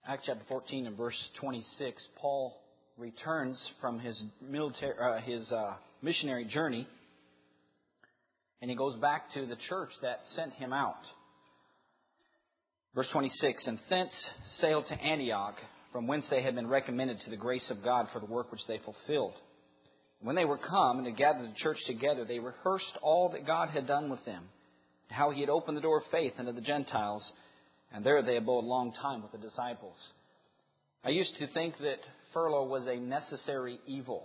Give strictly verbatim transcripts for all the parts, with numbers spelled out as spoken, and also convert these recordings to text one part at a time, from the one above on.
Acts chapter fourteen and verse twenty-six, Paul returns from his military, uh, his uh, missionary journey, and he goes back to the church that sent him out. Verse twenty-six, and thence sailed to Antioch, from whence they had been recommended to the grace of God for the work which they fulfilled. When they were come and had gathered the church together, they rehearsed all that God had done with them, how He had opened the door of faith unto the Gentiles, and there they abode a long time with the disciples. I used to think that furlough was a necessary evil.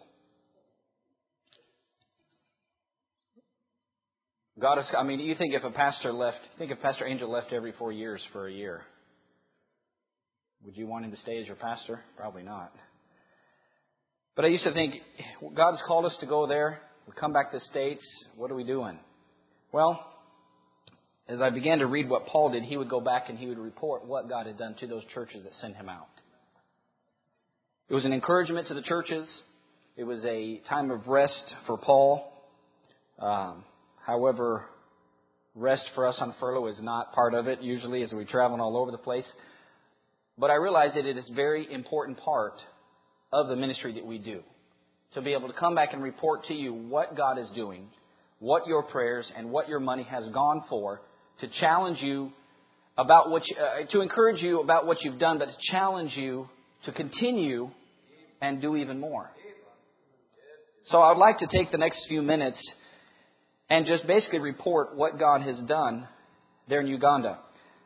God is, I mean, you think if a pastor left, think if Pastor Angel left every four years for a year, would you want him to stay as your pastor? Probably not. But I used to think, God's called us to go there. We come back to the States. What are we doing? Well, as I began to read what Paul did, he would go back and he would report what God had done to those churches that sent him out. It was an encouragement to the churches. It was a time of rest for Paul. Um, however, rest for us on furlough is not part of it, usually, as we travel all over the place. But I realize that it is a very important part of the ministry that we do. To be able to come back and report to you what God is doing, what your prayers and what your money has gone for, to challenge you about what you, uh, to encourage you about what you've done, but to challenge you to continue and do even more. So I'd like to take the next few minutes and just basically report what God has done there in Uganda.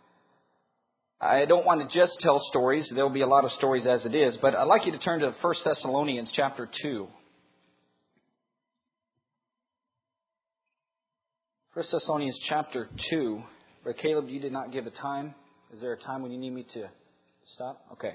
I don't want to just tell stories. There will be a lot of stories as it is, but I'd like you to turn to First Thessalonians chapter two. First Thessalonians chapter two. Brother Caleb, you did not give a time. Is there a time when you need me to stop? Okay.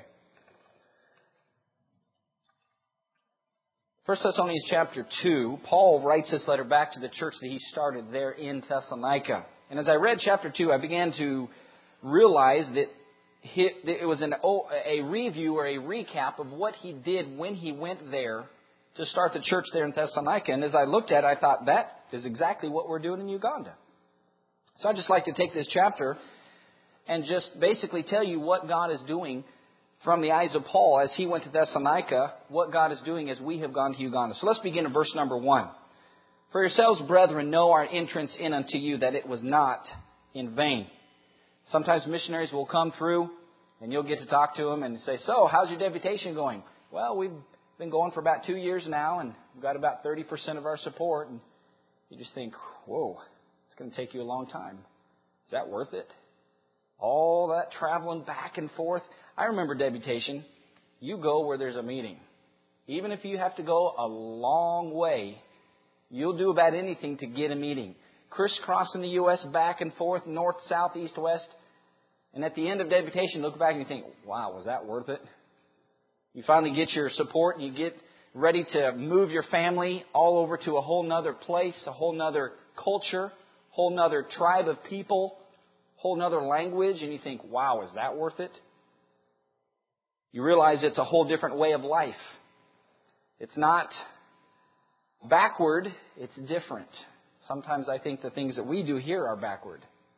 First Thessalonians chapter two, Paul writes this letter back to the church that he started there in Thessalonica. And as I read chapter two, I began to realize that it was an, a review or a recap of what he did when he went there to start the church there in Thessalonica. And as I looked at it, I thought that is exactly what we're doing in Uganda. So I'd just like to take this chapter and just basically tell you what God is doing from the eyes of Paul as he went to Thessalonica, what God is doing as we have gone to Uganda. So let's begin in verse number one. For yourselves, brethren, know our entrance in unto you, that it was not in vain. Sometimes missionaries will come through and you'll get to talk to them and say, so, how's your deputation going? Well, we've been going for about two years now and we've got about thirty percent of our support. And you just think, whoa, it's going to take you a long time. Is that worth it? All that traveling back and forth. I remember deputation. You go where there's a meeting. Even if you have to go a long way, you'll do about anything to get a meeting. Crisscrossing the U S back and forth, north, south, east, west. And at the end of deputation, look back and you think, wow, was that worth it? You finally get your support and you get ready to move your family all over to a whole nother place, a whole nother culture, whole nother tribe of people, whole nother language. And you think, wow, is that worth it? You realize it's a whole different way of life. It's not backward, it's different. Sometimes I think the things that we do here are backward.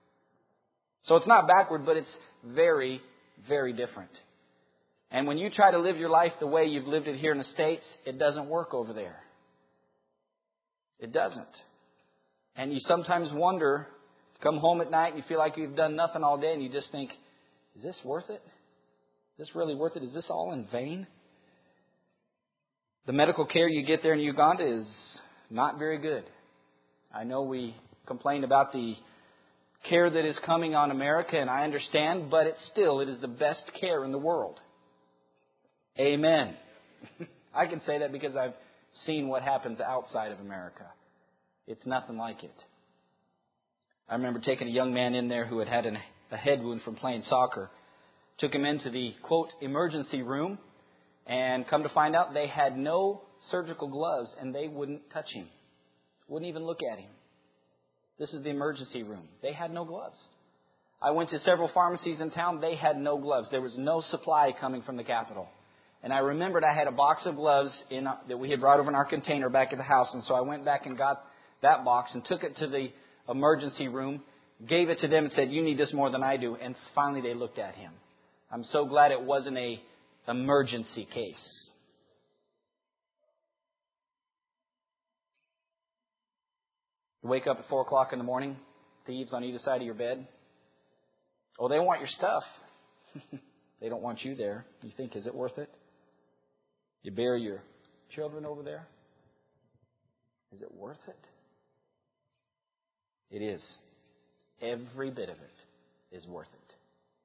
So it's not backward, but it's very, very different. And when you try to live your life the way you've lived it here in the States, it doesn't work over there. It doesn't. And you sometimes wonder, come home at night and you feel like you've done nothing all day and you just think, is this worth it? Is this really worth it? Is this all in vain? The medical care you get there in Uganda is not very good. I know we complain about the care that is coming on America, and I understand, but it's still, it is the best care in the world. Amen. I can say that because I've seen what happens outside of America. It's nothing like it. I remember taking a young man in there who had had an, a head wound from playing soccer. Took him into the, quote, emergency room, and come to find out they had no surgical gloves, and they wouldn't touch him. Wouldn't even look at him. This is the emergency room. They had no gloves. I went to several pharmacies in town. They had no gloves. There was no supply coming from the capital. And I remembered I had a box of gloves in, that we had brought over in our container back at the house. And so I went back and got that box and took it to the emergency room, gave it to them and said, you need this more than I do. And finally they looked at him. I'm so glad it wasn't a emergency case. You wake up at four o'clock in the morning, thieves on either side of your bed. Oh, they want your stuff. They don't want you there. You think, is it worth it? You bury your children over there. Is it worth it? It is. Every bit of it is worth it.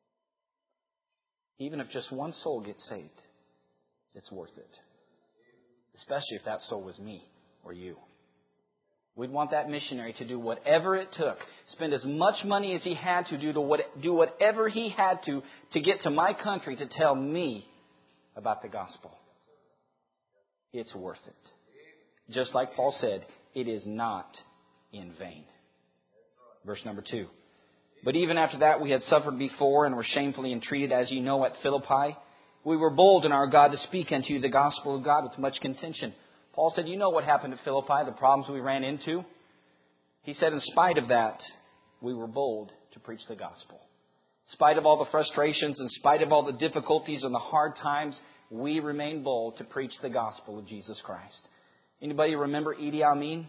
Even if just one soul gets saved, it's worth it. Especially if that soul was me or you. We'd want that missionary to do whatever it took. Spend as much money as he had to do to what, do whatever he had to to get to my country to tell me about the gospel. It's worth it. Just like Paul said, it is not in vain. Verse number two. But even after that we had suffered before and were shamefully entreated, as you know, at Philippi. We were bold in our God to speak unto you the gospel of God with much contention. Paul said, you know what happened at Philippi, the problems we ran into. He said, in spite of that, we were bold to preach the gospel. In spite of all the frustrations, in spite of all the difficulties and the hard times, we remained bold to preach the gospel of Jesus Christ. Anybody remember Idi Amin?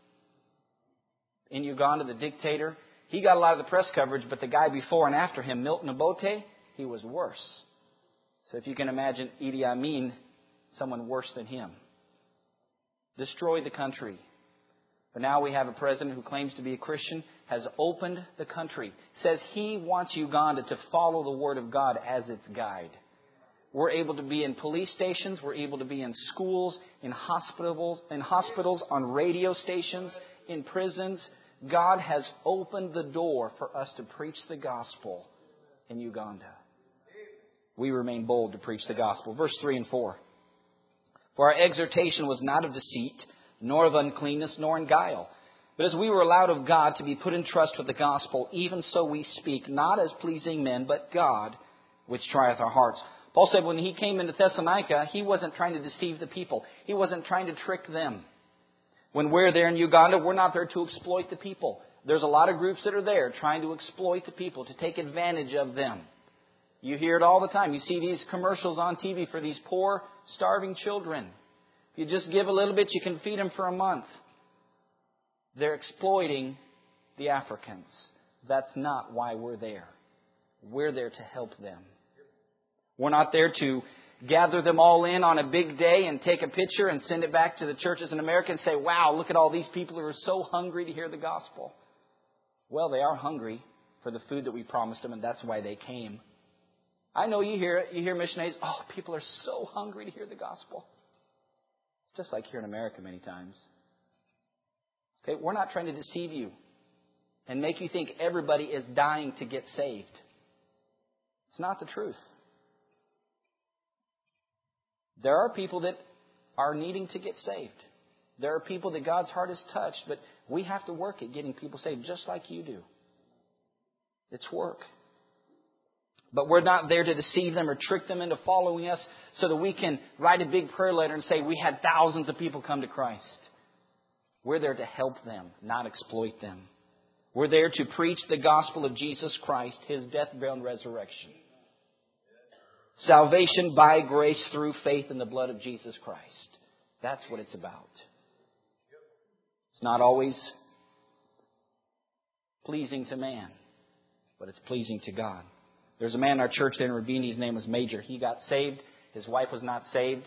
In Uganda, the dictator. He got a lot of the press coverage, but the guy before and after him, Milton Obote, he was worse. So if you can imagine Idi Amin, someone worse than him. Destroyed the country. But now we have a president who claims to be a Christian, has opened the country, says he wants Uganda to follow the Word of God as its guide. We're able to be in police stations, we're able to be in schools, in hospitals, in hospitals, on radio stations, in prisons. God has opened the door for us to preach the gospel in Uganda. We remain bold to preach the gospel. Verse three and four. For our exhortation was not of deceit, nor of uncleanness, nor in guile. But as we were allowed of God to be put in trust with the gospel, even so we speak, not as pleasing men, but God, which trieth our hearts. Paul said when he came into Thessalonica, he wasn't trying to deceive the people. He wasn't trying to trick them. When we're there in Uganda, we're not there to exploit the people. There's a lot of groups that are there trying to exploit the people, to take advantage of them. You hear it all the time. You see these commercials on T V for these poor, starving children. If you just give a little bit, you can feed them for a month. They're exploiting the Africans. That's not why we're there. We're there to help them. We're not there to gather them all in on a big day and take a picture and send it back to the churches in America and say, wow, look at all these people who are so hungry to hear the gospel. Well, they are hungry for the food that we promised them, and that's why they came. I know you hear it. You hear missionaries, oh, people are so hungry to hear the gospel. It's just like here in America many times. Okay, we're not trying to deceive you and make you think everybody is dying to get saved. It's not the truth. There are people that are needing to get saved. There are people that God's heart has touched, but we have to work at getting people saved just like you do. It's work. But we're not there to deceive them or trick them into following us so that we can write a big prayer letter and say we had thousands of people come to Christ. We're there to help them, not exploit them. We're there to preach the gospel of Jesus Christ, His death, burial, and resurrection. Salvation by grace through faith in the blood of Jesus Christ. That's what it's about. It's not always pleasing to man, but it's pleasing to God. There's a man in our church there in Rabini. His name was Major. He got saved. His wife was not saved.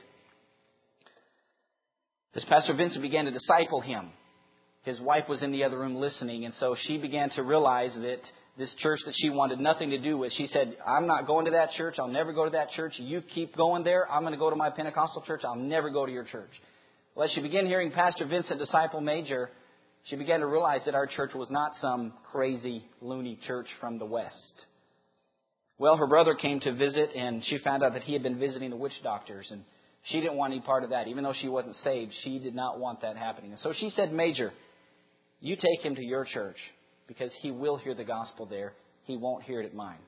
As Pastor Vincent began to disciple him, his wife was in the other room listening, and so she began to realize that this church that she wanted nothing to do with, she said, I'm not going to that church. I'll never go to that church. You keep going there. I'm going to go to my Pentecostal church. I'll never go to your church. Well, as she began hearing Pastor Vincent disciple Major, she began to realize that our church was not some crazy, loony church from the West. Well, her brother came to visit, and she found out that he had been visiting the witch doctors, and she didn't want any part of that. Even though she wasn't saved, she did not want that happening. And so she said, Major, you take him to your church, because he will hear the gospel there. He won't hear it at mine.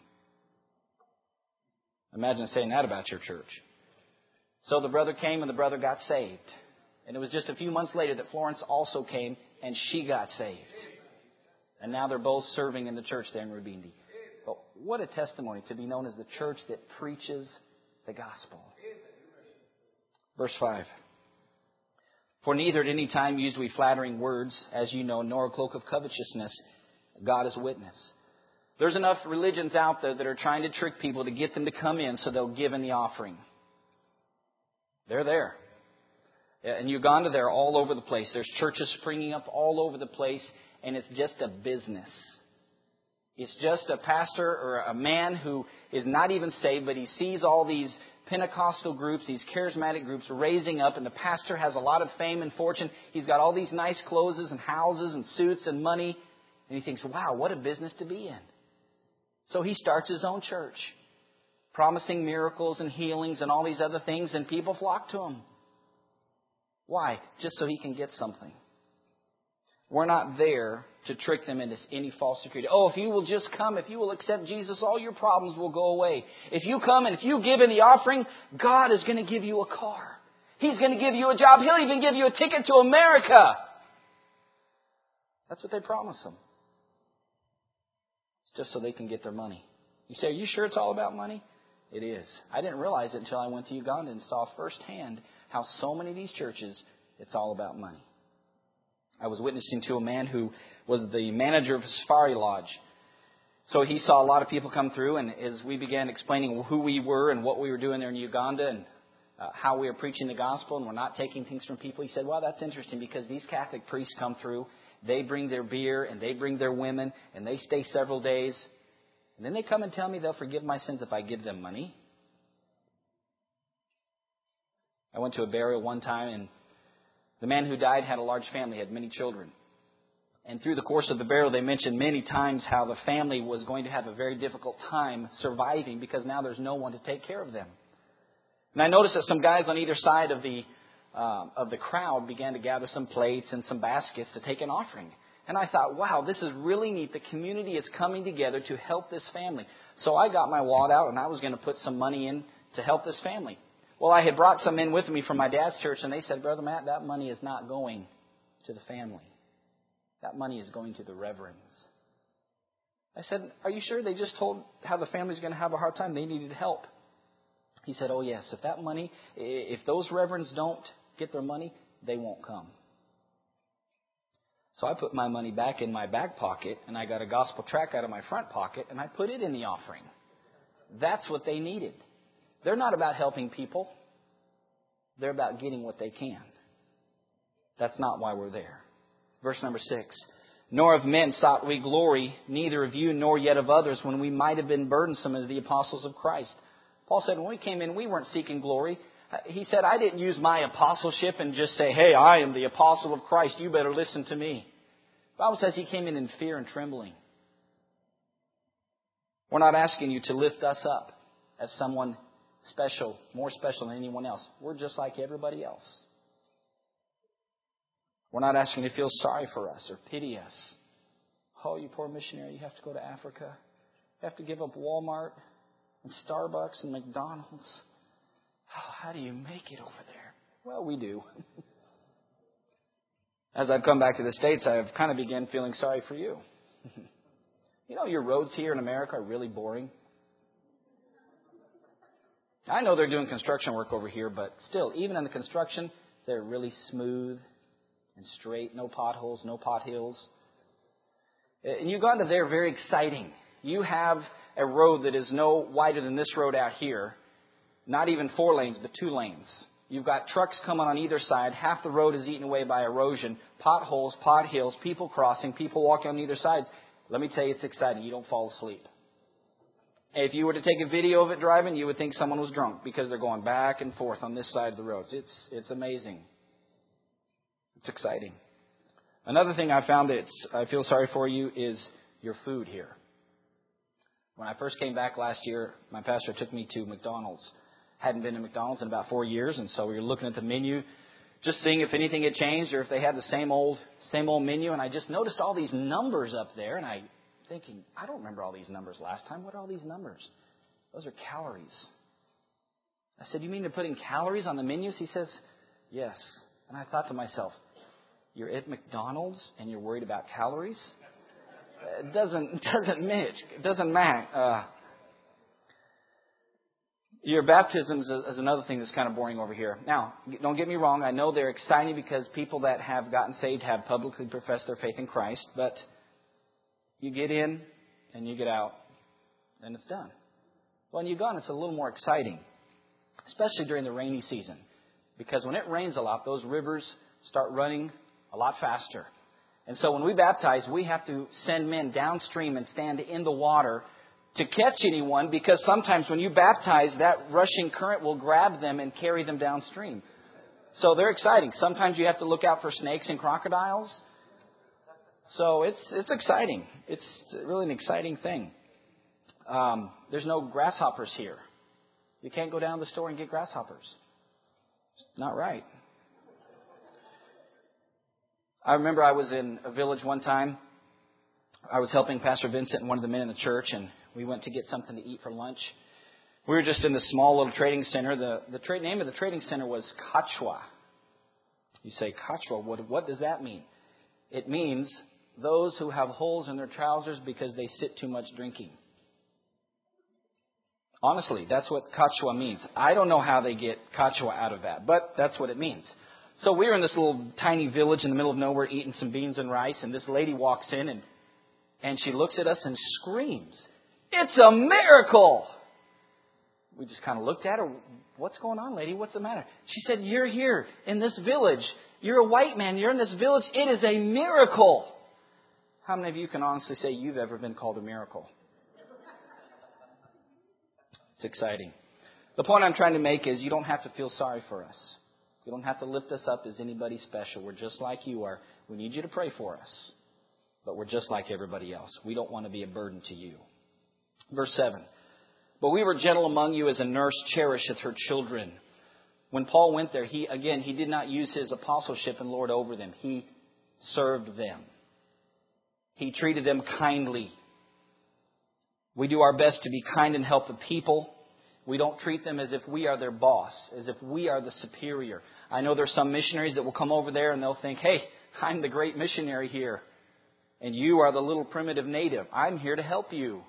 Imagine saying that about your church. So the brother came, and the brother got saved. And it was just a few months later that Florence also came, and she got saved. And now they're both serving in the church there in Rubindi. But what a testimony to be known as the church that preaches the gospel. Verse five. For neither at any time used we flattering words, as you know, nor a cloak of covetousness. God is witness. There's enough religions out there that are trying to trick people to get them to come in so they'll give in the offering. They're there. In Uganda, they're all over the place. There's churches springing up all over the place, and it's just a business. It's just a pastor or a man who is not even saved, but he sees all these Pentecostal groups, these charismatic groups raising up, and the pastor has a lot of fame and fortune. He's got all these nice clothes and houses and suits and money, and he thinks, wow, what a business to be in. So he starts his own church, promising miracles and healings and all these other things, and people flock to him. Why? Just so he can get something. We're not there to trick them into any false security. Oh, if you will just come, if you will accept Jesus, all your problems will go away. If you come and if you give in the offering, God is going to give you a car. He's going to give you a job. He'll even give you a ticket to America. That's what they promise them. It's just so they can get their money. You say, are you sure it's all about money? It is. I didn't realize it until I went to Uganda and saw firsthand how so many of these churches, it's all about money. I was witnessing to a man who was the manager of a safari lodge. So he saw a lot of people come through, and as we began explaining who we were and what we were doing there in Uganda and uh, how we were preaching the gospel and we're not taking things from people, he said, well, that's interesting because these Catholic priests come through, they bring their beer and they bring their women and they stay several days. And then they come and tell me they'll forgive my sins if I give them money. I went to a burial one time, and the man who died had a large family, had many children. And through the course of the burial, they mentioned many times how the family was going to have a very difficult time surviving because now there's no one to take care of them. And I noticed that some guys on either side of the uh, of the crowd began to gather some plates and some baskets to take an offering. And I thought, wow, this is really neat. The community is coming together to help this family. So I got my wallet out and I was going to put some money in to help this family. Well, I had brought some in with me from my dad's church, and they said, Brother Matt, that money is not going to the family. That money is going to the reverends. I said, are you sure? They just told how the family's going to have a hard time. They needed help. He said, oh, yes. If that money, if those reverends don't get their money, they won't come. So I put my money back in my back pocket, and I got a gospel tract out of my front pocket, and I put it in the offering. That's what they needed. They're not about helping people. They're about getting what they can. That's not why we're there. Verse number six. Nor of men sought we glory, neither of you nor yet of others, when we might have been burdensome as the apostles of Christ. Paul said when we came in, we weren't seeking glory. He said, I didn't use my apostleship and just say, hey, I am the apostle of Christ. You better listen to me. The Bible says he came in in fear and trembling. We're not asking you to lift us up as someone special, more special than anyone else. We're just like everybody else. We're not asking you to feel sorry for us or pity us. Oh, you poor missionary, you have to go to Africa. You have to give up Walmart and Starbucks and McDonald's. Oh, how do you make it over there? Well, we do. As I've come back to the States, I've kind of began feeling sorry for you. You know, your roads here in America are really boring. I know they're doing construction work over here, but still, even in the construction, they're really smooth and straight. No potholes, no pothills. In Uganda, they're very exciting. You have a road that is no wider than this road out here. Not even four lanes, but two lanes. You've got trucks coming on either side. Half the road is eaten away by erosion. Potholes, pothills, people crossing, people walking on either side. Let me tell you, it's exciting. You don't fall asleep. If you were to take a video of it driving, you would think someone was drunk because they're going back and forth on this side of the roads. It's it's amazing. It's exciting. Another thing I found that I feel sorry for you is your food here. When I first came back last year, my pastor took me to McDonald's. Hadn't been to McDonald's in about four years, and so we were looking at the menu, just seeing if anything had changed or if they had the same old same old menu. And I just noticed all these numbers up there, and I thinking, I don't remember all these numbers last time. What are all these numbers? Those are calories. I said, you mean they're putting calories on the menus? He says, yes. And I thought to myself, you're at McDonald's and you're worried about calories? It doesn't doesn't match. It doesn't match. Uh, your baptisms is another thing that's kind of boring over here. Now, don't get me wrong. I know they're exciting because people that have gotten saved have publicly professed their faith in Christ. But you get in and you get out, and it's done. When you're gone, it's a little more exciting, especially during the rainy season, because when it rains a lot, those rivers start running a lot faster. And so when we baptize, we have to send men downstream and stand in the water to catch anyone, because sometimes when you baptize, that rushing current will grab them and carry them downstream. So they're exciting. Sometimes you have to look out for snakes and crocodiles. So it's it's exciting. It's really an exciting thing. Um, there's no grasshoppers here. You can't go down to the store and get grasshoppers. It's not right. I remember I was in a village one time. I was helping Pastor Vincent and one of the men in the church, and we went to get something to eat for lunch. We were just in this small little trading center. The the tra- name of the trading center was Kachwa. You say, Kachwa, what, what does that mean? It means those who have holes in their trousers because they sit too much drinking. Honestly, that's what Kachwa means. I don't know how they get Kachwa out of that, but that's what it means. So we were in this little tiny village in the middle of nowhere eating some beans and rice, and this lady walks in and, and she looks at us and screams, "It's a miracle!" We just kind of looked at her. "What's going on, lady? What's the matter?" She said, "You're here in this village. You're a white man. You're in this village. It is a miracle." How many of you can honestly say you've ever been called a miracle? It's exciting. The point I'm trying to make is you don't have to feel sorry for us. You don't have to lift us up as anybody special. We're just like you are. We need you to pray for us. But we're just like everybody else. We don't want to be a burden to you. Verse seven. But we were gentle among you as a nurse cherisheth her children. When Paul went there, he again, he did not use his apostleship and lord over them. He served them. He treated them kindly. We do our best to be kind and help the people. We don't treat them as if we are their boss, as if we are the superior. I know there's some missionaries that will come over there and they'll think, "Hey, I'm the great missionary here, and you are the little primitive native. I'm here to help you."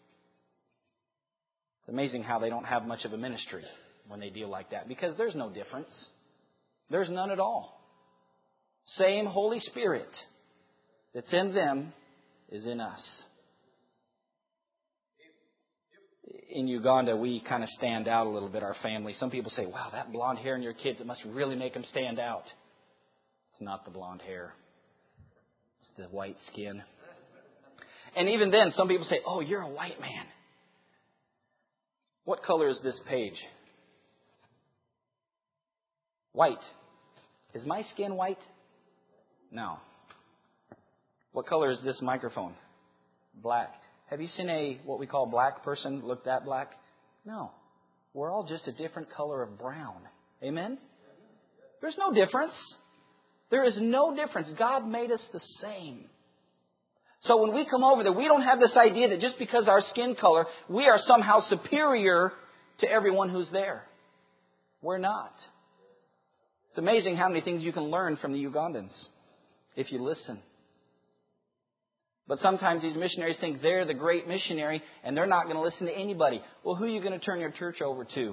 It's amazing how they don't have much of a ministry when they deal like that, because there's no difference. There's none at all. Same Holy Spirit that's in them is in us. In Uganda, we kind of stand out a little bit, our family. Some people say, "Wow, that blonde hair in your kids, it must really make them stand out." It's not the blonde hair. It's the white skin. And even then, some people say, "Oh, you're a white man." What color is this page? White. Is my skin white? No. What color is this microphone? Black. Have you seen a, what we call black person look that black? No. We're all just a different color of brown. Amen? There's no difference. There is no difference. God made us the same. So when we come over there, we don't have this idea that just because our skin color, we are somehow superior to everyone who's there. We're not. It's amazing how many things you can learn from the Ugandans if you listen. But sometimes these missionaries think they're the great missionary and they're not going to listen to anybody. Well, who are you going to turn your church over to?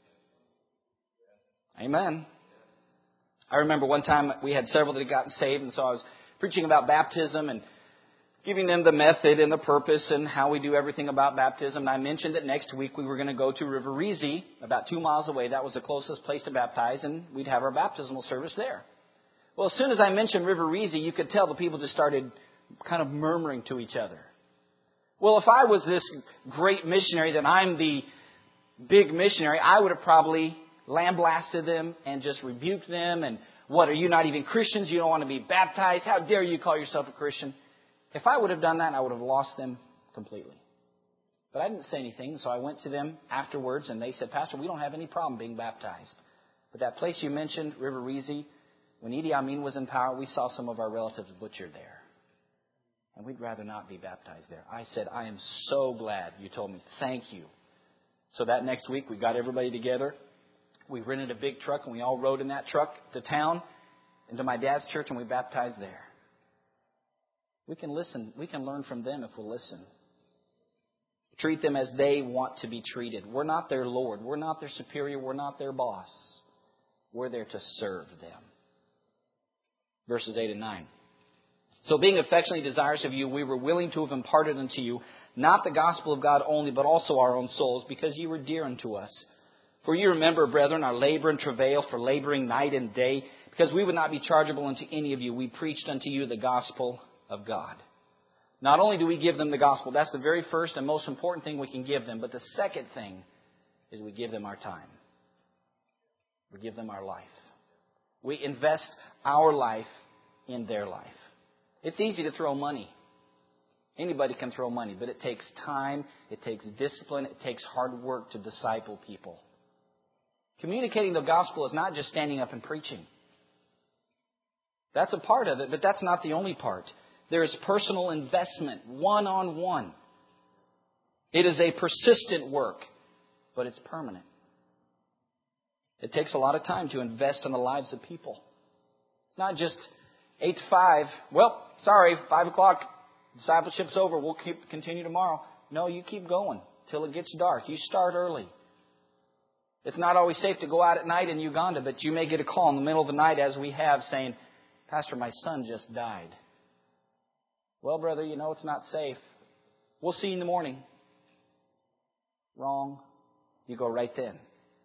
Amen. I remember one time we had several that had gotten saved, and so I was preaching about baptism and giving them the method and the purpose and how we do everything about baptism. And I mentioned that next week we were going to go to River Rizi, about two miles away. That was the closest place to baptize, and we'd have our baptismal service there. Well, as soon as I mentioned River Rizi, you could tell the people just started kind of murmuring to each other. Well, if I was this great missionary, that I'm the big missionary, I would have probably lambasted them and just rebuked them. And what, are you not even Christians? You don't want to be baptized? How dare you call yourself a Christian? If I would have done that, I would have lost them completely. But I didn't say anything, so I went to them afterwards and they said, "Pastor, we don't have any problem being baptized. But that place you mentioned, River Rizi, when Idi Amin was in power, we saw some of our relatives butchered there. And we'd rather not be baptized there." I said, "I am so glad you told me. Thank you." So that next week, we got everybody together. We rented a big truck, and we all rode in that truck to town, into my dad's church, and we baptized there. We can listen. We can learn from them if we'll listen. Treat them as they want to be treated. We're not their Lord. We're not their superior. We're not their boss. We're there to serve them. Verses eight and nine. So being affectionately desirous of you, we were willing to have imparted unto you not the gospel of God only, but also our own souls, because you were dear unto us. For you remember, brethren, our labor and travail for laboring night and day, because we would not be chargeable unto any of you. We preached unto you the gospel of God. Not only do we give them the gospel, that's the very first and most important thing we can give them, but the second thing is we give them our time. We give them our life. We invest our life in their life. It's easy to throw money. Anybody can throw money, but it takes time, it takes discipline, it takes hard work to disciple people. Communicating the gospel is not just standing up and preaching. That's a part of it, but that's not the only part. There is personal investment, one-on-one. It is a persistent work, but it's permanent. It takes a lot of time to invest in the lives of people. It's not just eight to five. Well, sorry, five o'clock, discipleship's over. We'll keep continue tomorrow. No, you keep going till it gets dark. You start early. It's not always safe to go out at night in Uganda, but you may get a call in the middle of the night, as we have, saying, Pastor, my son just died. Well, brother, you know it's not safe. We'll see you in the morning. Wrong. You go right then.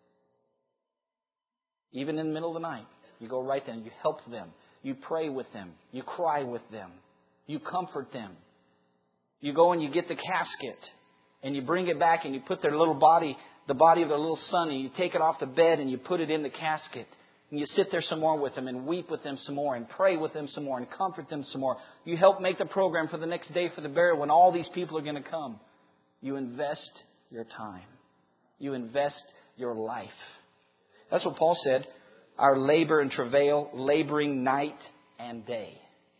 Even in the middle of the night, you go right then. You help them. You pray with them. You cry with them. You comfort them. You go and you get the casket and you bring it back and you put their little body, the body of their little son, and you take it off the bed and you put it in the casket. And you sit there some more with them and weep with them some more and pray with them some more and comfort them some more. You help make the program for the next day for the burial when all these people are going to come. You invest your time. You invest your life. That's what Paul said. Our labor and travail, laboring night and day.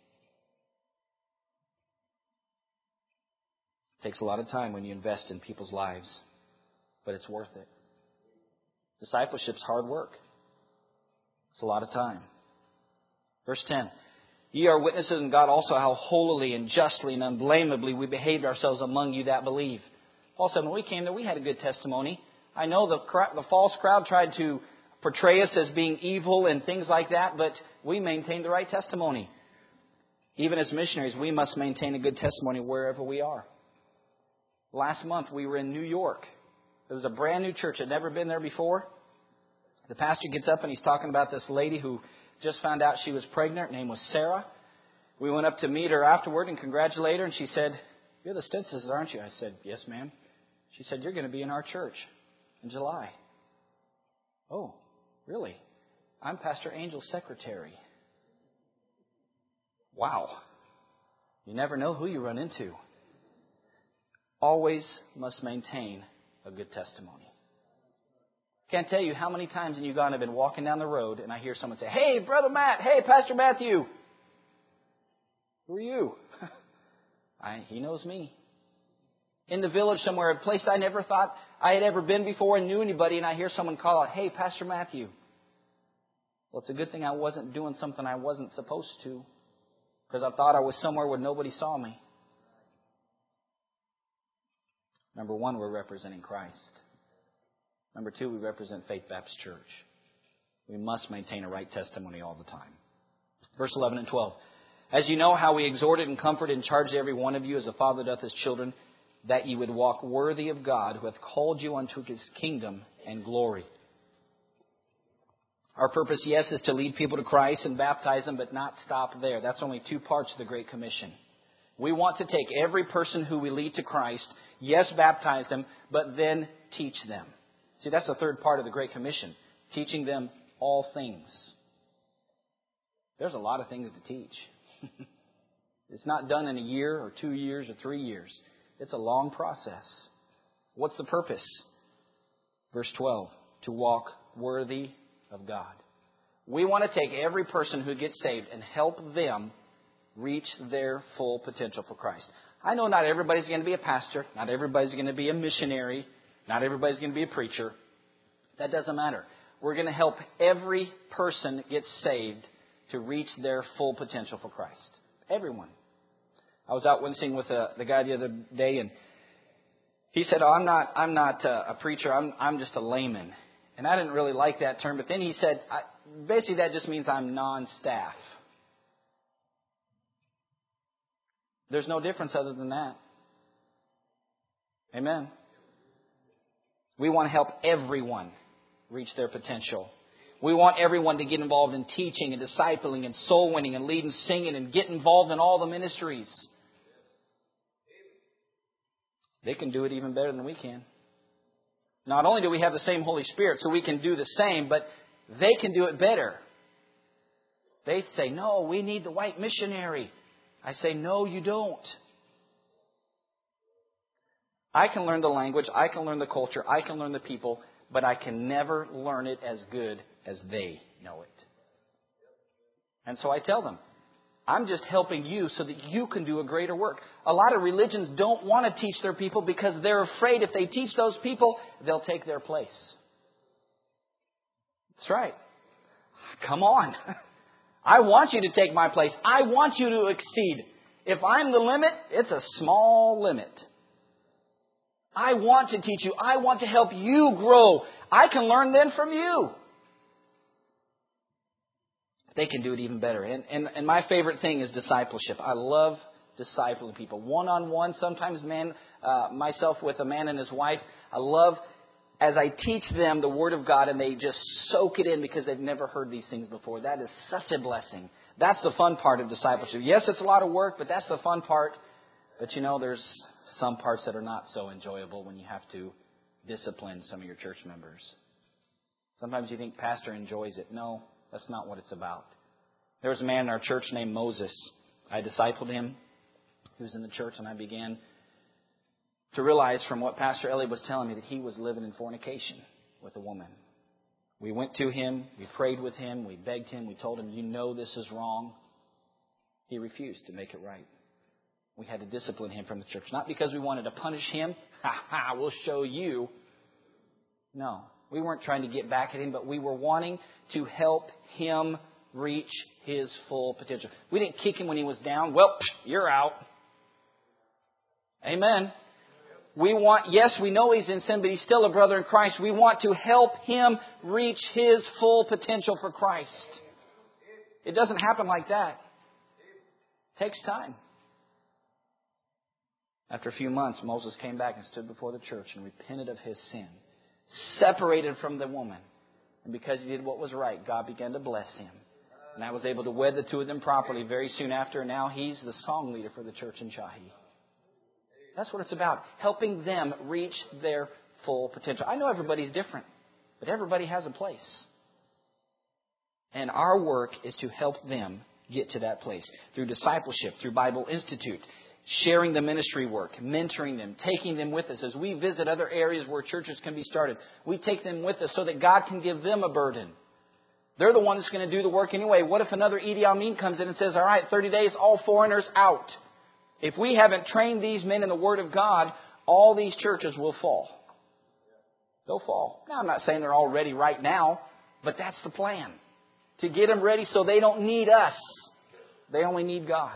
It takes a lot of time when you invest in people's lives, but it's worth it. Discipleship's hard work. It's a lot of time. Verse ten. Ye are witnesses in God also how holily and justly and unblameably we behaved ourselves among you that believe. Paul said, when we came there, we had a good testimony. I know the, the false crowd tried to portray us as being evil and things like that, but we maintained the right testimony. Even as missionaries, we must maintain a good testimony wherever we are. Last month, we were in New York. It was a brand new church. I'd never been there before. The pastor gets up and he's talking about this lady who just found out she was pregnant. Her name was Sarah. We went up to meet her afterward and congratulate her. And she said, you're the Stinses, aren't you? I said, yes, ma'am. She said, you're going to be in our church in July. Oh, really? I'm Pastor Angel's secretary. Wow. You never know who you run into. Always must maintain a good testimony. Can't tell you how many times in Uganda I've been walking down the road and I hear someone say, hey, Brother Matt, hey, Pastor Matthew. Who are you? I, he knows me. In the village somewhere, a place I never thought I had ever been before and knew anybody, and I hear someone call out, hey, Pastor Matthew. Well, it's a good thing I wasn't doing something I wasn't supposed to, because I thought I was somewhere where nobody saw me. Number one, we're representing Christ. Number two, we represent Faith Baptist Church. We must maintain a right testimony all the time. Verse eleven and twelve. As you know how we exhorted and comforted and charged every one of you as a father doth his children, that ye would walk worthy of God who hath called you unto his kingdom and glory. Our purpose, yes, is to lead people to Christ and baptize them, but not stop there. That's only two parts of the Great Commission. We want to take every person who we lead to Christ, yes, baptize them, but then teach them. See, that's the third part of the Great Commission, teaching them all things. There's a lot of things to teach. It's not done in a year or two years or three years. It's a long process. What's the purpose? Verse twelve, to walk worthy of God. We want to take every person who gets saved and help them reach their full potential for Christ. I know not everybody's going to be a pastor. Not everybody's going to be a missionary. Not everybody's going to be a preacher. That doesn't matter. We're going to help every person get saved to reach their full potential for Christ. Everyone. I was out witnessing with a, the guy the other day, and he said, "Oh, I'm not, I'm not a, a preacher. I'm, I'm just a layman." And I didn't really like that term. But then he said, I, basically, that just means I'm non-staff. There's no difference other than that. Amen. We want to help everyone reach their potential. We want everyone to get involved in teaching and discipling and soul winning and leading, singing, and get involved in all the ministries. They can do it even better than we can. Not only do we have the same Holy Spirit, so we can do the same, but they can do it better. They say, "No, we need the white missionary." I say, "No, you don't." I can learn the language, I can learn the culture, I can learn the people, but I can never learn it as good as they know it. And so I tell them, I'm just helping you so that you can do a greater work. A lot of religions don't want to teach their people because they're afraid if they teach those people, they'll take their place. That's right. Come on. I want you to take my place. I want you to exceed. If I'm the limit, it's a small limit. I want to teach you. I want to help you grow. I can learn then from you. They can do it even better. And, and, and my favorite thing is discipleship. I love discipling people. One-on-one, sometimes man, uh, myself with a man and his wife. I love as I teach them the Word of God and they just soak it in because they've never heard these things before. That is such a blessing. That's the fun part of discipleship. Yes, it's a lot of work, but that's the fun part. But you know, there's some parts that are not so enjoyable when you have to discipline some of your church members. Sometimes you think pastor enjoys it. No, that's not what it's about. There was a man in our church named Moses. I discipled him. He was in the church, and I began to realize from what Pastor Elliot was telling me that he was living in fornication with a woman. We went to him. We prayed with him. We begged him. We told him, "You know this is wrong." He refused to make it right. We had to discipline him from the church. Not because we wanted to punish him. Ha ha, we'll show you. No, we weren't trying to get back at him, but we were wanting to help him reach his full potential. We didn't kick him when he was down. "Well, you're out." Amen. We want, yes, we know he's in sin, but he's still a brother in Christ. We want to help him reach his full potential for Christ. It doesn't happen like that. It takes time. After a few months, Moses came back and stood before the church and repented of his sin. Separated from the woman. And because he did what was right, God began to bless him. And I was able to wed the two of them properly very soon after. And now he's the song leader for the church in Chahi. That's what it's about. Helping them reach their full potential. I know everybody's different, but everybody has a place. And our work is to help them get to that place. Through discipleship, through Bible Institute, sharing the ministry work, mentoring them, taking them with us. As we visit other areas where churches can be started, we take them with us so that God can give them a burden. They're the one that's going to do the work anyway. What if another Idi Amin comes in and says, "All right, thirty days, all foreigners out"? If we haven't trained these men in the Word of God, all these churches will fall. They'll fall. Now, I'm not saying they're all ready right now, but that's the plan. To get them ready so they don't need us. They only need God.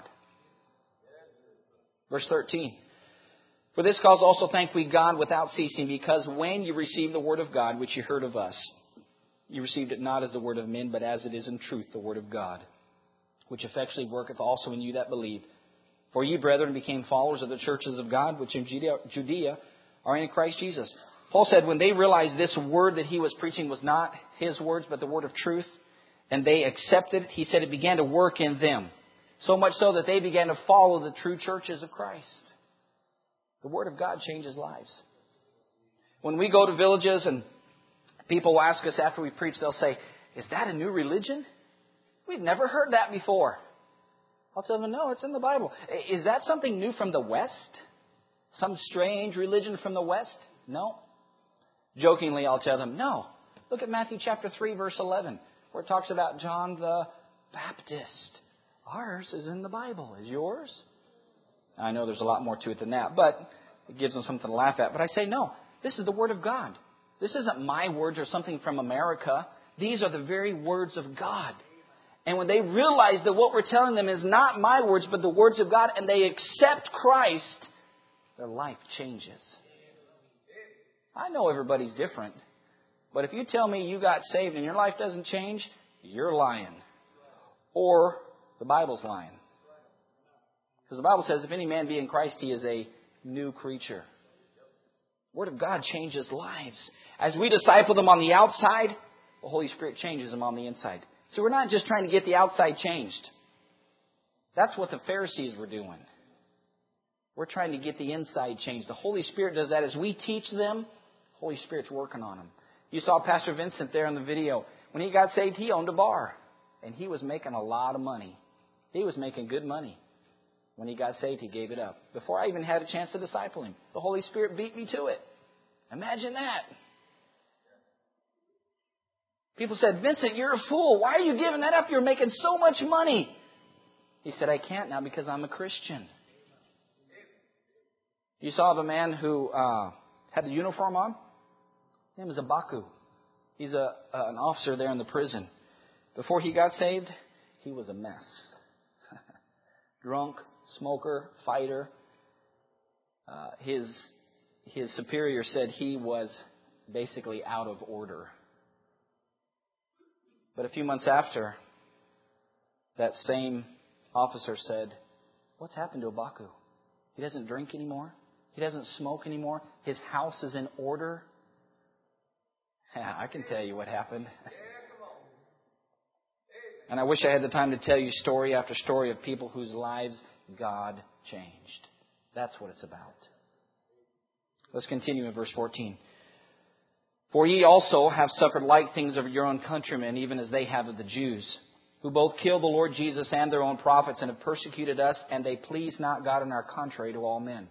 Verse thirteen. "For this cause also thank we God without ceasing, because when you received the word of God, which you heard of us, you received it not as the word of men, but as it is in truth the word of God, which effectually worketh also in you that believe. For ye, brethren, became followers of the churches of God, which in Judea, Judea are in Christ Jesus." Paul said when they realized this word that he was preaching was not his words, but the word of truth, and they accepted it, he said it began to work in them. So much so that they began to follow the true churches of Christ. The Word of God changes lives. When we go to villages and people ask us after we preach, they'll say, "Is that a new religion? We've never heard that before." I'll tell them, "No, it's in the Bible." "Is that something new from the West? Some strange religion from the West?" "No." Jokingly, I'll tell them, "No. Look at Matthew chapter three, verse eleven, where it talks about John the Baptist. Ours is in the Bible. Is yours?" I know there's a lot more to it than that, but it gives them something to laugh at. But I say, no, this is the Word of God. This isn't my words or something from America. These are the very words of God. And when they realize that what we're telling them is not my words, but the words of God, and they accept Christ, their life changes. I know everybody's different. But if you tell me you got saved and your life doesn't change, you're lying. Or the Bible's lying. Because the Bible says, if any man be in Christ, he is a new creature. The Word of God changes lives. As we disciple them on the outside, the Holy Spirit changes them on the inside. So we're not just trying to get the outside changed. That's what the Pharisees were doing. We're trying to get the inside changed. The Holy Spirit does that. As we teach them, the Holy Spirit's working on them. You saw Pastor Vincent there in the video. When he got saved, he owned a bar. And he was making a lot of money. He was making good money. When he got saved, he gave it up. Before I even had a chance to disciple him, the Holy Spirit beat me to it. Imagine that. People said, Vincent, you're a fool. Why are you giving that up? You're making so much money. He said, I can't now because I'm a Christian. You saw the man who uh, had the uniform on? His name is Abaku. He's a, uh, an officer there in the prison. Before he got saved, he was a mess. Drunk, smoker, fighter. Uh, his, his superior said he was basically out of order. But a few months after, that same officer said, what's happened to Abaku? He doesn't drink anymore. He doesn't smoke anymore. His house is in order. Yeah, I can tell you what happened. And I wish I had the time to tell you story after story of people whose lives God changed. That's what it's about. Let's continue in verse fourteen. For ye also have suffered like things of your own countrymen, even as they have of the Jews, who both killed the Lord Jesus and their own prophets, and have persecuted us, and they please not God and are contrary to all men.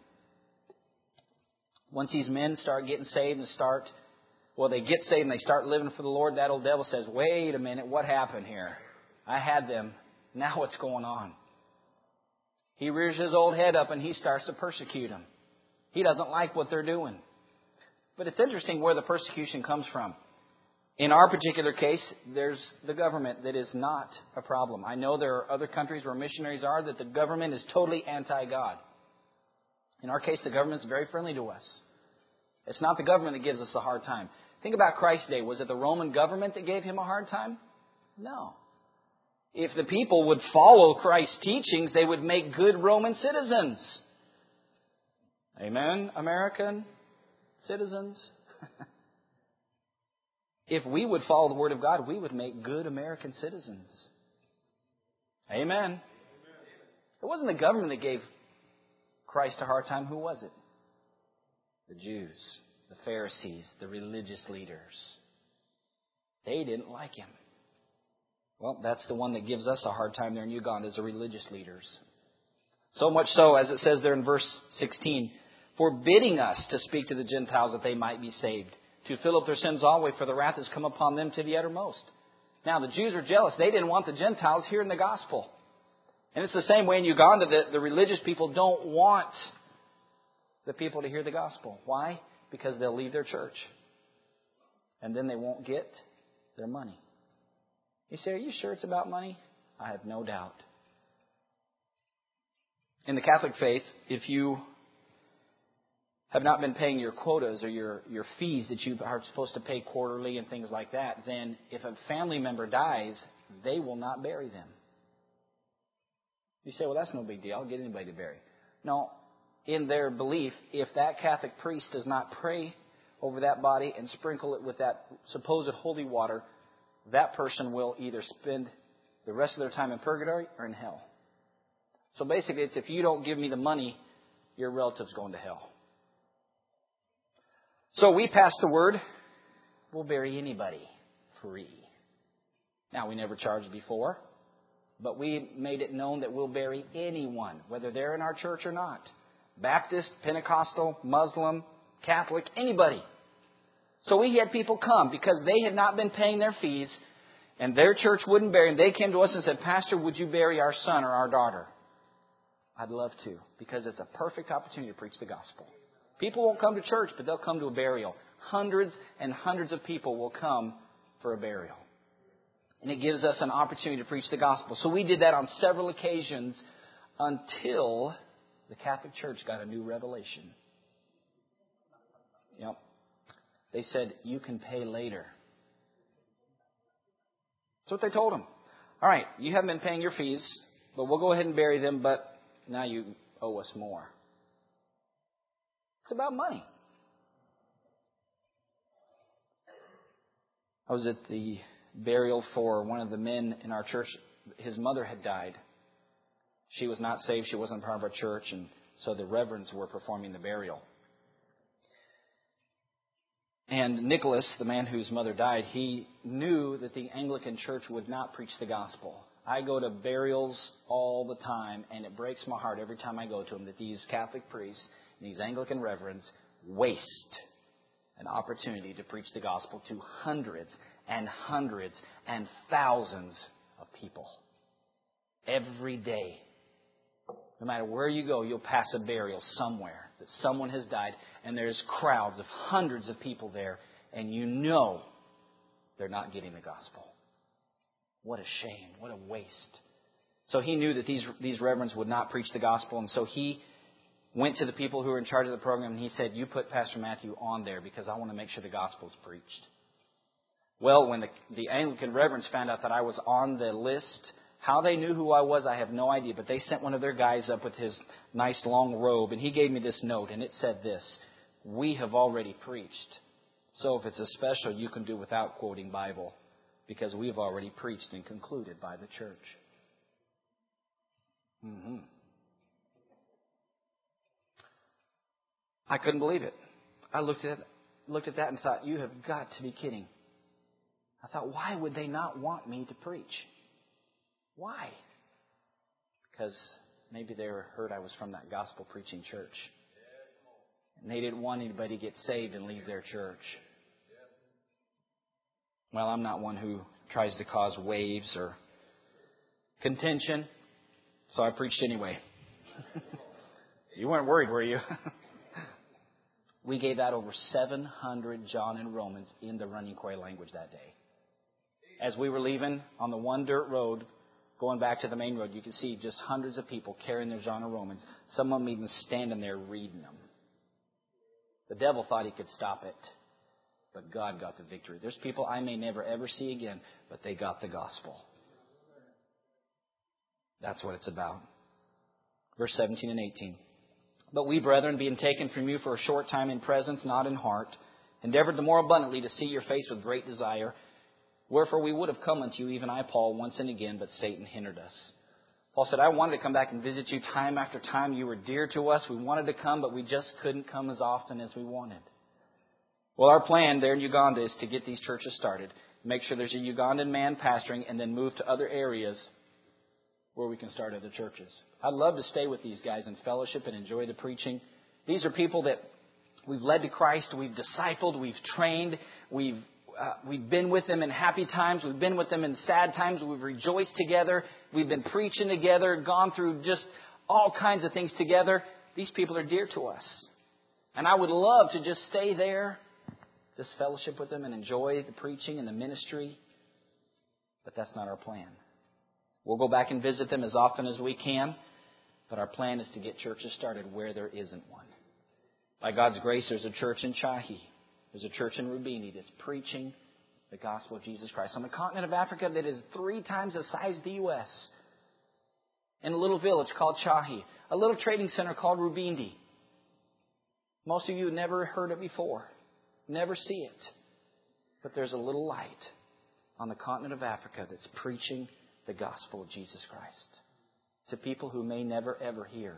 Once these men start getting saved and start, well, they get saved and they start living for the Lord, that old devil says, wait a minute, what happened here? I had them. Now what's going on? He rears his old head up and he starts to persecute them. He doesn't like what they're doing. But it's interesting where the persecution comes from. In our particular case, there's the government that is not a problem. I know there are other countries where missionaries are that the government is totally anti-God. In our case, the government is very friendly to us. It's not the government that gives us a hard time. Think about Christ's day. Was it the Roman government that gave him a hard time? No. If the people would follow Christ's teachings, they would make good Roman citizens. Amen, American citizens? If we would follow the Word of God, we would make good American citizens. Amen. It wasn't the government that gave Christ a hard time. Who was it? The Jews, the Pharisees, the religious leaders. They didn't like him. Well, that's the one that gives us a hard time there in Uganda, is the religious leaders. So much so, as it says there in verse sixteen, forbidding us to speak to the Gentiles that they might be saved, to fill up their sins always, for the wrath has come upon them to the uttermost. Now, the Jews are jealous. They didn't want the Gentiles hearing the gospel. And it's the same way in Uganda that the religious people don't want the people to hear the gospel. Why? Because they'll leave their church. And then they won't get their money. You say, are you sure it's about money? I have no doubt. In the Catholic faith, if you have not been paying your quotas or your, your fees that you are supposed to pay quarterly and things like that, then if a family member dies, they will not bury them. You say, well, that's no big deal. I'll get anybody to bury. No, in their belief, if that Catholic priest does not pray over that body and sprinkle it with that supposed holy water, that person will either spend the rest of their time in purgatory or in hell. So basically, it's if you don't give me the money, your relative's going to hell. So we pass the word, we'll bury anybody free. Now, we never charged before, but we made it known that we'll bury anyone, whether they're in our church or not. Baptist, Pentecostal, Muslim, Catholic, anybody. So we had people come because they had not been paying their fees and their church wouldn't bury them. They came to us and said, Pastor, would you bury our son or our daughter? I'd love to, because it's a perfect opportunity to preach the gospel. People won't come to church, but they'll come to a burial. Hundreds and hundreds of people will come for a burial. And it gives us an opportunity to preach the gospel. So we did that on several occasions until the Catholic Church got a new revelation. Yep. They said, you can pay later. That's what they told them. All right, you haven't been paying your fees, but we'll go ahead and bury them, but now you owe us more. It's about money. I was at the burial for one of the men in our church. His mother had died. She was not saved. She wasn't part of our church, and so the reverends were performing the burial. And Nicholas, the man whose mother died, he knew that the Anglican Church would not preach the gospel. I go to burials all the time, and it breaks my heart every time I go to them that these Catholic priests and these Anglican reverends waste an opportunity to preach the gospel to hundreds and hundreds and thousands of people every day. No matter where you go, you'll pass a burial somewhere that someone has died, and there's crowds of hundreds of people there, and you know they're not getting the gospel. What a shame. What a waste. So he knew that these, these reverends would not preach the gospel, and so he went to the people who were in charge of the program, and he said, you put Pastor Matthew on there because I want to make sure the gospel is preached. Well, when the, the Anglican reverends found out that I was on the list, how they knew who I was, I have no idea. But they sent one of their guys up with his nice long robe, and he gave me this note, and it said this: we have already preached. So if it's a special, you can do without quoting Bible, because we've already preached and concluded by the church. Mm-hmm. I couldn't believe it. I looked at looked at that and thought, you have got to be kidding. I thought, why would they not want me to preach? Why? Because maybe they heard I was from that gospel preaching church. And they didn't want anybody to get saved and leave their church. Well, I'm not one who tries to cause waves or contention, so I preached anyway. You weren't worried, were you? We gave out over seven hundred John and Romans in the Running Quarry language that day. As we were leaving on the one dirt road, going back to the main road, you could see just hundreds of people carrying their John and Romans. Some of them even standing there reading them. The devil thought he could stop it, but God got the victory. There's people I may never ever see again, but they got the gospel. That's what it's about. Verse seventeen and eighteen. But we, brethren, being taken from you for a short time in presence, not in heart, endeavored the more abundantly to see your face with great desire. Wherefore we would have come unto you, even I, Paul, once and again, but Satan hindered us. Paul said, I wanted to come back and visit you time after time. You were dear to us. We wanted to come, but we just couldn't come as often as we wanted. Well, our plan there in Uganda is to get these churches started, make sure there's a Ugandan man pastoring, and then move to other areas where we can start other churches. I'd love to stay with these guys in fellowship and enjoy the preaching. These are people that we've led to Christ, we've discipled, we've trained, we've uh, we've been with them in happy times, we've been with them in sad times, we've rejoiced together, we've been preaching together, gone through just all kinds of things together. These people are dear to us. And I would love to just stay there, just fellowship with them and enjoy the preaching and the ministry. But that's not our plan. We'll go back and visit them as often as we can, but our plan is to get churches started where there isn't one. By God's grace, there's a church in Chahi. There's a church in Rubini that's preaching the gospel of Jesus Christ on the continent of Africa that is three times the size of the U S In a little village called Chahi, a little trading center called Rubindi. Most of you have never heard it before, never see it. But there's a little light on the continent of Africa that's preaching the gospel of Jesus Christ to people who may never ever hear.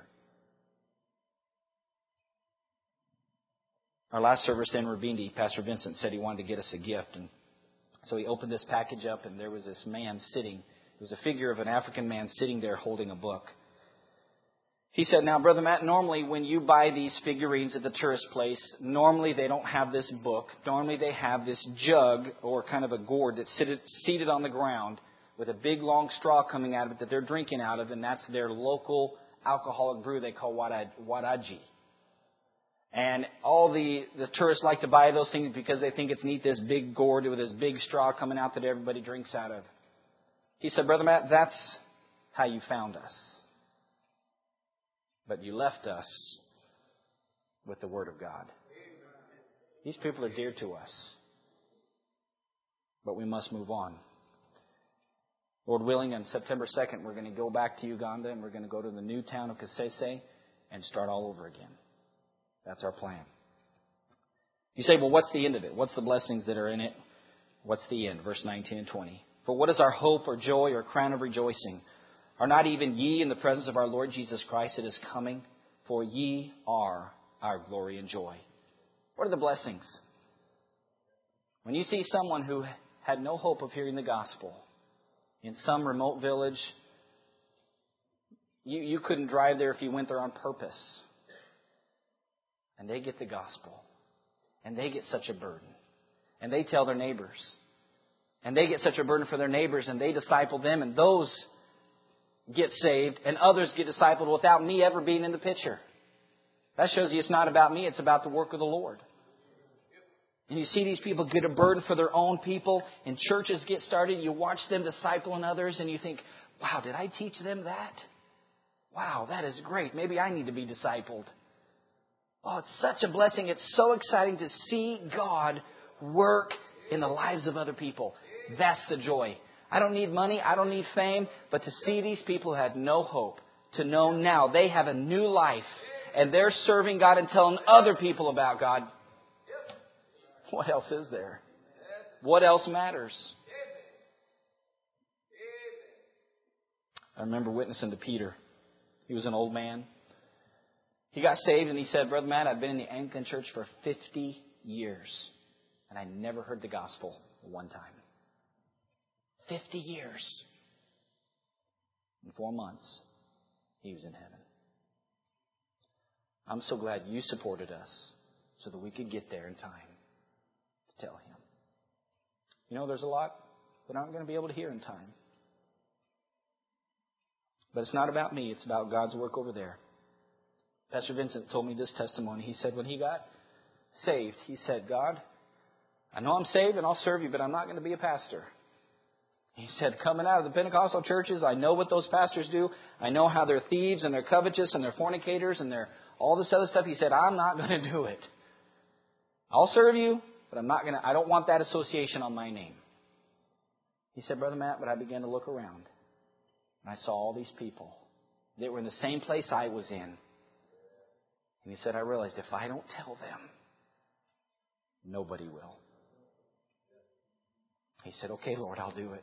Our last service in Rubindi, Pastor Vincent said he wanted to get us a gift. And so he opened this package up, and there was this man sitting. It was a figure of an African man sitting there holding a book. He said, now, Brother Matt, normally when you buy these figurines at the tourist place, normally they don't have this book. Normally they have this jug or kind of a gourd that's seated, seated on the ground with a big long straw coming out of it that they're drinking out of, and that's their local alcoholic brew they call waraji. And all the, the tourists like to buy those things because they think it's neat, this big gourd with this big straw coming out that everybody drinks out of. He said, Brother Matt, that's how you found us. But you left us with the Word of God. These people are dear to us. But we must move on. Lord willing, on September second, we're going to go back to Uganda and we're going to go to the new town of Kasese and start all over again. That's our plan. You say, well, what's the end of it? What's the blessings that are in it? What's the end? Verse nineteen and twenty. For what is our hope or joy or crown of rejoicing? Are not even ye in the presence of our Lord Jesus Christ that is coming? For ye are our glory and joy. What are the blessings? When you see someone who had no hope of hearing the gospel in some remote village, you, you couldn't drive there if you went there on purpose. And they get the gospel. And they get such a burden. And they tell their neighbors. And they get such a burden for their neighbors. And they disciple them. And those get saved. And others get discipled without me ever being in the picture. That shows you it's not about me. It's about the work of the Lord. And you see these people get a burden for their own people. And churches get started. You watch them discipling others. And you think, wow, did I teach them that? Wow, that is great. Maybe I need to be discipled. Oh, it's such a blessing. It's so exciting to see God work in the lives of other people. That's the joy. I don't need money. I don't need fame. But to see these people who had no hope, to know now they have a new life and they're serving God and telling other people about God. What else is there? What else matters? I remember witnessing to Peter. He was an old man. He got saved and he said, Brother Matt, I've been in the Anglican church for fifty years. And I never heard the gospel one time. Fifty years. In four months, he was in heaven. I'm so glad you supported us so that we could get there in time to tell him. You know, there's a lot that aren't going to be able to hear in time. But it's not about me. It's about God's work over there. Pastor Vincent told me this testimony. He said when he got saved, he said, God, I know I'm saved and I'll serve you, but I'm not going to be a pastor. He said, coming out of the Pentecostal churches, I know what those pastors do. I know how they're thieves and they're covetous and they're fornicators and they're all this other stuff. He said, I'm not going to do it. I'll serve you, but I'm not going to, I don't want that association on my name. He said, Brother Matt, but I began to look around and I saw all these people that were in the same place I was in. And he said, I realized if I don't tell them, nobody will. He said, okay, Lord, I'll do it.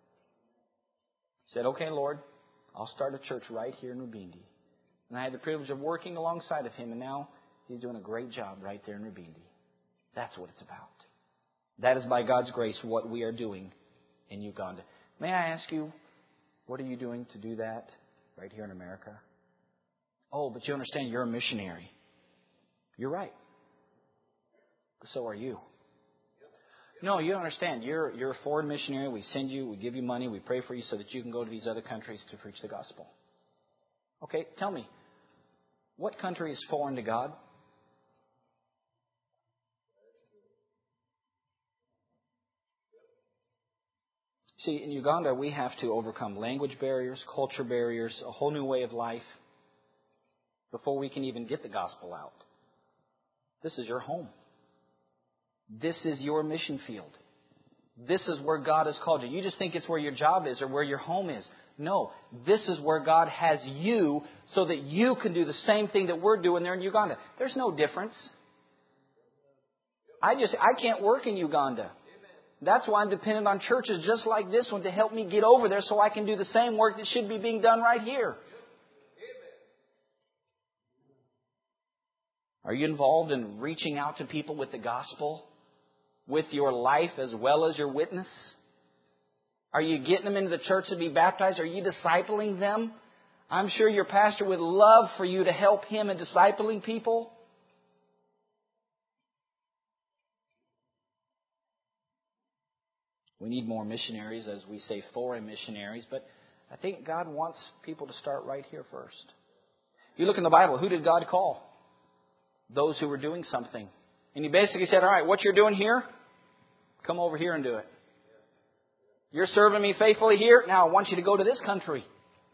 He said, okay, Lord, I'll start a church right here in Rubindi. And I had the privilege of working alongside of him, and now he's doing a great job right there in Rubindi. That's what it's about. That is by God's grace what we are doing in Uganda. May I ask you, what are you doing to do that right here in America? Oh, but you understand you're a missionary. You're right. So are you. No, you understand. You're you're a foreign missionary. We send you, we give you money, we pray for you so that you can go to these other countries to preach the gospel. Okay, tell me, what country is foreign to God? See, in Uganda, we have to overcome language barriers, culture barriers, a whole new way of life before we can even get the gospel out. This is your home. This is your mission field. This is where God has called you. You just think it's where your job is or where your home is. No, this is where God has you so that you can do the same thing that we're doing there in Uganda. There's no difference. I just, I can't work in Uganda. That's why I'm dependent on churches just like this one to help me get over there so I can do the same work that should be being done right here. Are you involved in reaching out to people with the gospel? With your life as well as your witness? Are you getting them into the church to be baptized? Are you discipling them? I'm sure your pastor would love for you to help him in discipling people. We need more missionaries, as we say, foreign missionaries. But I think God wants people to start right here first. You look in the Bible, who did God call? Those who were doing something. And He basically said, all right, what you're doing here, come over here and do it. You're serving me faithfully here. Now I want you to go to this country.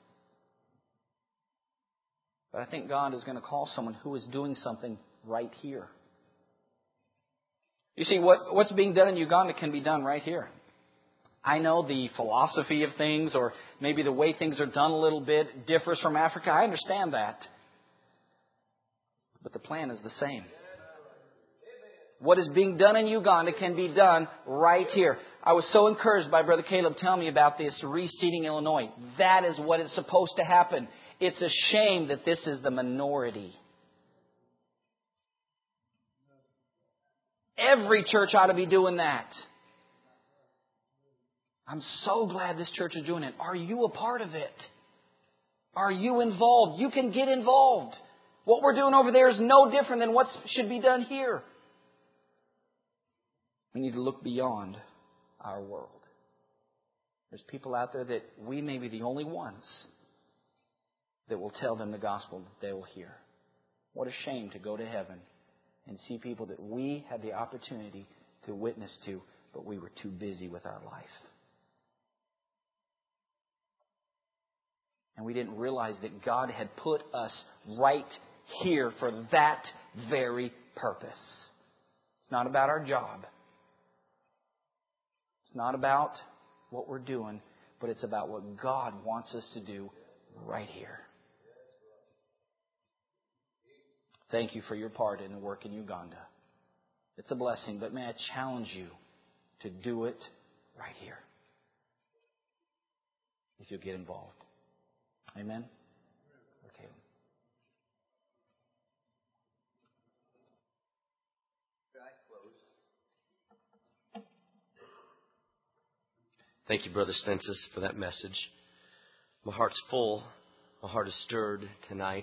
But I think God is going to call someone who is doing something right here. You see, what, what's being done in Uganda can be done right here. I know the philosophy of things, or maybe the way things are done a little bit differs from Africa. I understand that. But the plan is the same. What is being done in Uganda can be done right here. I was so encouraged by Brother Caleb telling me about this reseeding Illinois. That is what is supposed to happen. It's a shame that this is the minority. Every church ought to be doing that. I'm so glad this church is doing it. Are you a part of it? Are you involved? You can get involved. What we're doing over there is no different than what should be done here. We need to look beyond our world. There's people out there that we may be the only ones that will tell them the gospel that they will hear. What a shame to go to heaven and see people that we had the opportunity to witness to, but we were too busy with our life. And we didn't realize that God had put us right here for that very purpose. It's not about our job. It's not about what we're doing, but it's about what God wants us to do right here. Thank you for your part in the work in Uganda. It's a blessing, but may I challenge you to do it right here, if you'll get involved. Amen? Okay. Thank you, Brother Stensis, for that message. My heart's full. My heart is stirred tonight.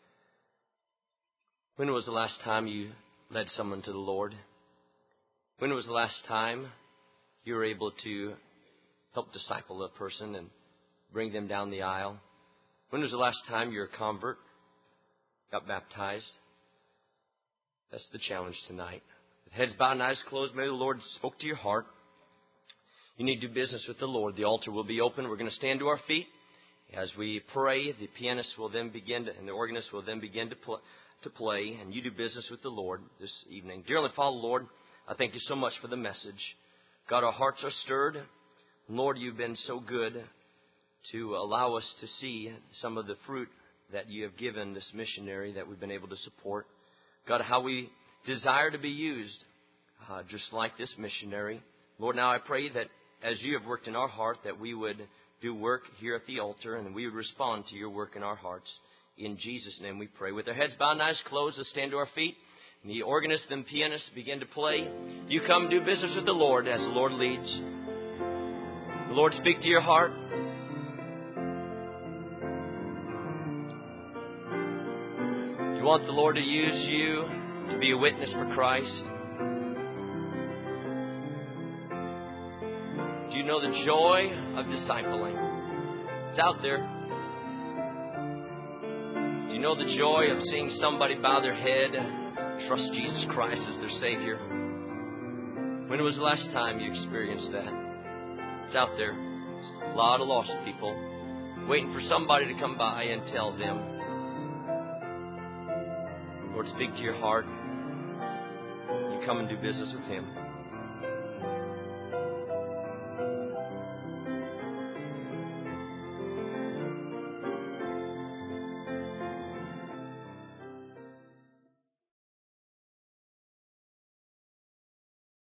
When was the last time you led someone to the Lord? When was the last time you were able to help disciple a person and bring them down the aisle? When was the last time your convert got baptized? That's the challenge tonight. With heads bowed and eyes closed, maybe the Lord spoke to your heart. You need to do business with the Lord. The altar will be open. We're going to stand to our feet. As we pray, the pianist will then begin to, and the organist will then begin to play. to play, and you do business with the Lord this evening. Dearly Father, Lord, I thank you so much for the message. God, our hearts are stirred. Lord, you've been so good to allow us to see some of the fruit that you have given this missionary that we've been able to support. God, how we desire to be used uh, just like this missionary. Lord, now I pray that as you have worked in our heart, that we would do work here at the altar and we would respond to your work in our hearts. In Jesus' name we pray. With our heads bowed and eyes closed, let's stand to our feet. And the organist and pianists begin to play. You come do business with the Lord as the Lord leads. The Lord speak to your heart. You want the Lord to use you to be a witness for Christ. Do you know the joy of discipling? It's out there. You know the joy of seeing somebody bow their head, trust Jesus Christ as their Savior. When was the last time you experienced that? It's out there. There's a lot of lost people waiting for somebody to come by and tell them. Lord, speak to your heart. You come and do business with Him.